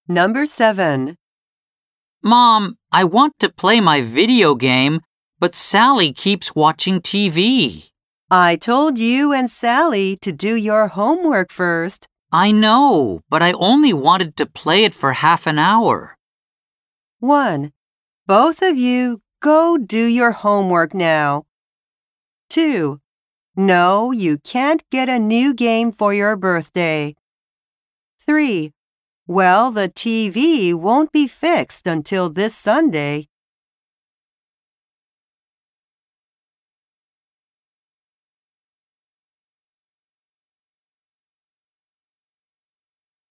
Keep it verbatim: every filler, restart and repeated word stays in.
Number seven. Mom, I want to play my video game, but Sally keeps watching T V. I told you and Sally to do your homework first. I know, but I only wanted to play it for half an hour. one. Both of you go do your homework now. two. No, you can't get a new game for your birthday. three. Well, the T V won't be fixed until this Sunday.